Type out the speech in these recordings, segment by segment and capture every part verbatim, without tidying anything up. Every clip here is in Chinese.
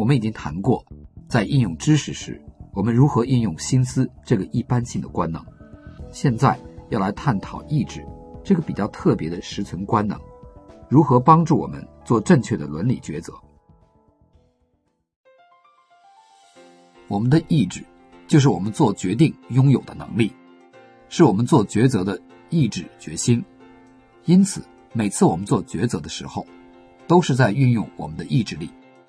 我们已经谈过，在应用知识时，我们如何应用心思这个一般性的官能。现在要来探讨意志这个比较特别的实存官能，如何帮助我们做正确的伦理抉择。我们的意志就是我们做决定拥有的能力，是我们做抉择的意志决心。因此每次我们做抉择的时候，都是在运用我们的意志力。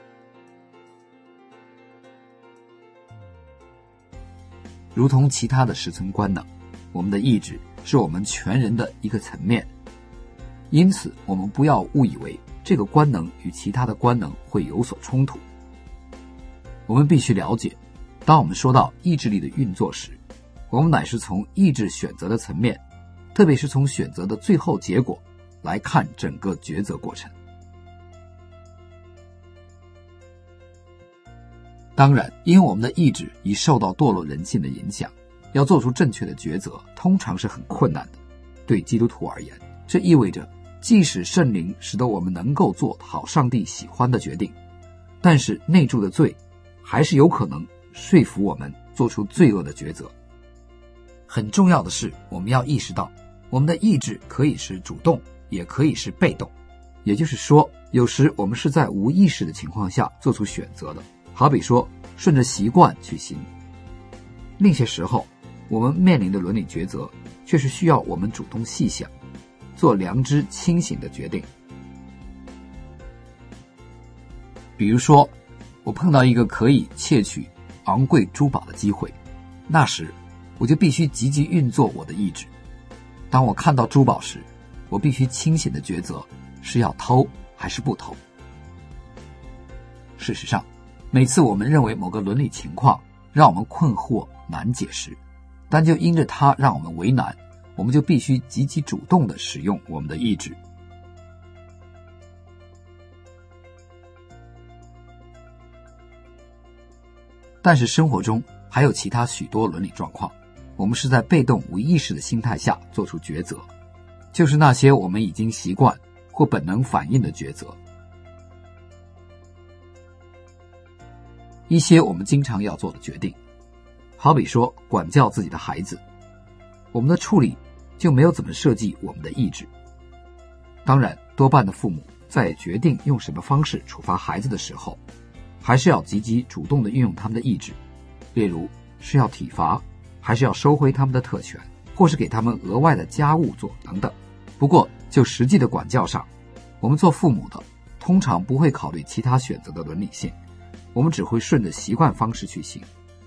如同其他的实存官能，我们的意志是我们全人的一个层面，因此我们不要误以为这个官能与其他的官能会有所冲突。我们必须了解，当我们说到意志力的运作时，我们乃是从意志选择的层面，特别是从选择的最后结果来看整个抉择过程。当然，因为我们的意志已受到堕落人性的影响，要做出正确的抉择通常是很困难的。对基督徒而言，这意味着即使圣灵使得我们能够做讨上帝喜欢的决定，但是内住的罪还是有可能说服我们做出罪恶的抉择。很重要的是，我们要意识到我们的意志可以是主动，也可以是被动。也就是说，有时我们是在无意识的情况下做出选择的，好比说顺着习惯去行。另些时候，我们面临的伦理抉择却是需要我们主动细想，做良知清醒的决定。比如说，我碰到一个可以窃取昂贵珠宝的机会，那时我就必须积极运作我的意志。当我看到珠宝时，我必须清醒的抉择是要偷还是不偷。事实上，每次我们认为某个伦理情况让我们困惑难解时，但就因着它让我们为难，我们就必须积极主动地使用我们的意志。但是生活中还有其他许多伦理状况，我们是在被动无意识的心态下做出抉择，就是那些我们已经习惯或本能反应的抉择。一些我们经常要做的决定，好比说管教自己的孩子，我们的处理就没有怎么设计我们的意志。当然，多半的父母在决定用什么方式处罚孩子的时候，还是要积极主动地运用他们的意志，例如是要体罚，还是要收回他们的特权，或是给他们额外的家务做等等。不过就实际的管教上，我们做父母的通常不会考虑其他选择的伦理性，我们只会顺着习惯方式去行。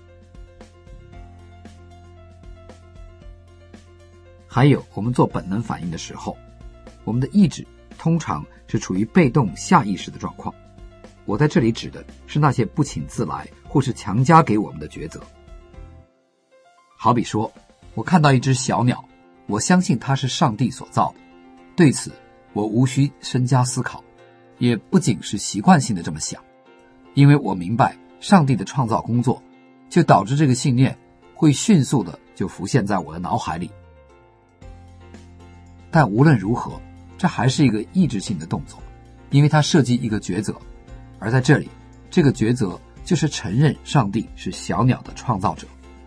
还有，我们做本能反应的时候，我们的意志通常是处于被动下意识的状况。我在这里指的是那些不请自来或是强加给我们的抉择。好比说，我看到一只小鸟，我相信它是上帝所造的，对此我无需深加思考，也不仅是习惯性的这么想，因为我明白上帝的创造工作，就导致这个信念会迅速的就浮现在我的脑海里。但无论如何，这还是一个意志性的动作，因为它涉及一个抉择，而在这里，这个抉择就是承认上帝是小鸟的创造者。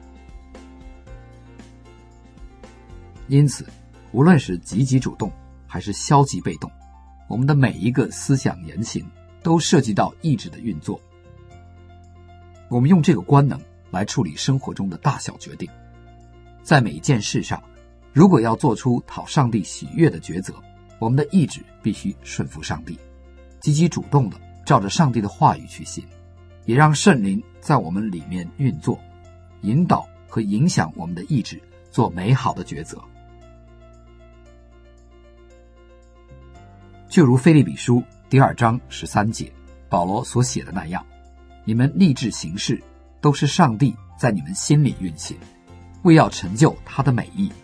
因此，无论是积极主动还是消极被动，我们的每一个思想言行都涉及到意志的运作。我们用这个官能来处理生活中的大小决定，在每一件事上，如果要做出讨上帝喜悦的抉择，我们的意志必须顺服上帝，积极主动的照着上帝的话语去行，也让圣灵在我们里面运作，引导和影响我们的意志做美好的抉择。就如腓立比书第二章十三节保罗所写的那样，你们立志行事，都是上帝在你们心里运行，为要成就他的美意。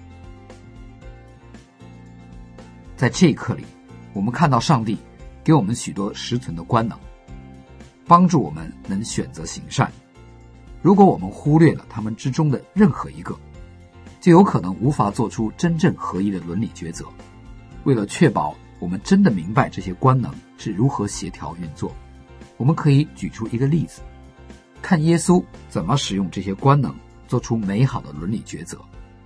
在这一刻里，我们看到上帝给我们许多实存的官能，帮助我们能选择行善。如果我们忽略了他们之中的任何一个，就有可能无法做出真正合一的伦理抉择。为了确保我们真的明白这些官能是如何协调运作， 我们可以举出一个例子，看耶稣怎么使用这些官能做出美好的伦理抉择。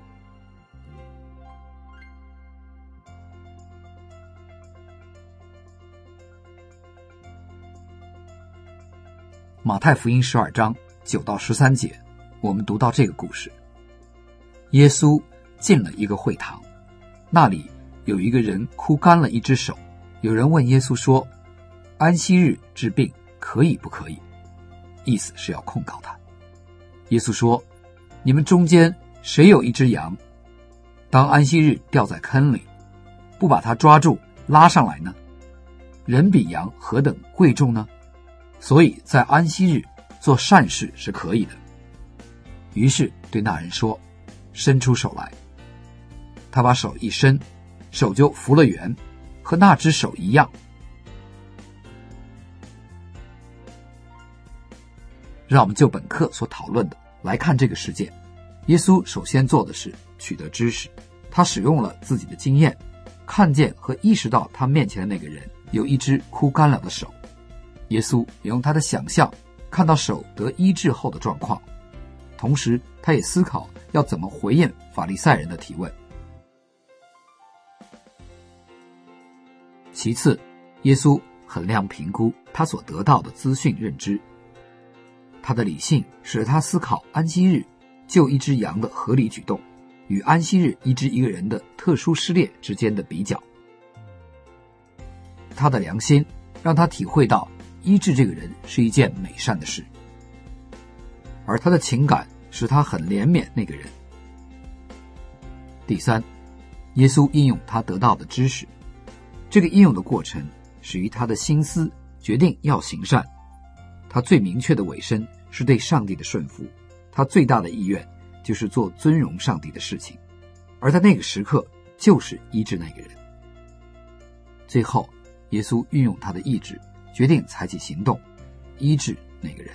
马太福音十二章九到十三节，我们读到这个故事。耶稣进了一个会堂，那里有一个人枯干了一只手。有人问耶稣说，安息日治病可以不可以？意思是要控告他。耶稣说，你们中间谁有一只羊，当安息日掉在坑里，不把它抓住拉上来呢？人比羊何等贵重呢？所以在安息日做善事是可以的。于是对那人说，伸出手来。他把手一伸，手就复了原，和那只手一样。让我们就本课所讨论的来看这个事件。耶稣首先做的是取得知识，他使用了自己的经验，看见和意识到他面前的那个人有一只枯干了的手。耶稣也用他的想象看到手得医治后的状况，同时他也思考要怎么回应法利赛人的提问。其次，耶稣衡量评估他所得到的资讯认知，他的理性使他思考安息日救一只羊的合理举动与安息日医治一个人的特殊失恋之间的比较。他的良心让他体会到医治这个人是一件美善的事，而他的情感使他很怜悯那个人。第三，耶稣应用他得到的知识，这个应用的过程始于他的心思决定要行善。他最明确的委身是对上帝的顺服，他最大的意愿就是做尊荣上帝的事情，而在那个时刻就是医治那个人。最后，耶稣运用他的意志，决定采取行动，医治那个人。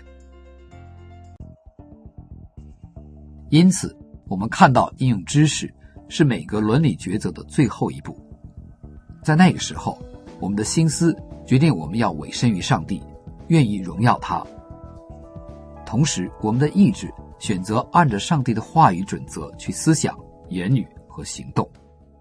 因此，我们看到应用知识是每个伦理抉择的最后一步。在那个时候，我们的心思决定我们要委身于上帝，愿意荣耀他。同时，我们的意志选择按着上帝的话语准则去思想、言语和行动。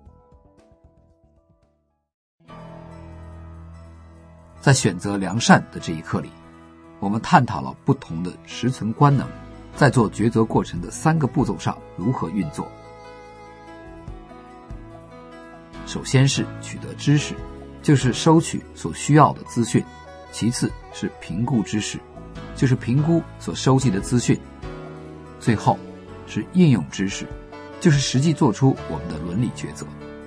在选择良善的这一课里，我们探讨了不同的十层官能在做抉择过程的三个步骤上如何运作。首先是取得知识，就是收取所需要的资讯；其次是评估知识，就是评估所收集的资讯；最后是应用知识，就是实际做出我们的伦理抉择。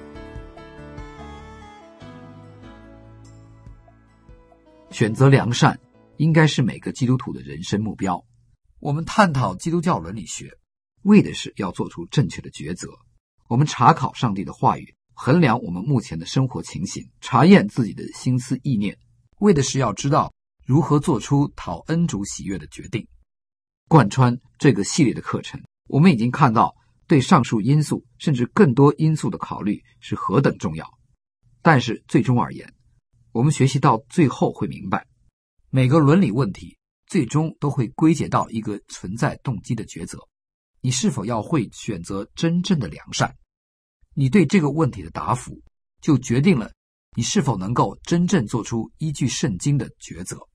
选择良善应该是每个基督徒的人生目标。我们探讨基督教伦理学，为的是要做出正确的抉择。我们查考上帝的话语，衡量我们目前的生活情形，查验自己的心思意念，为的是要知道如何做出讨恩主喜悦的决定。贯穿这个系列的课程，我们已经看到对上述因素甚至更多因素的考虑是何等重要。但是最终而言，我们学习到最后会明白，每个伦理问题最终都会归结到一个存在动机的抉择。你是否要会选择真正的良善？你对这个问题的答复就决定了你是否能够真正做出依据圣经的抉择。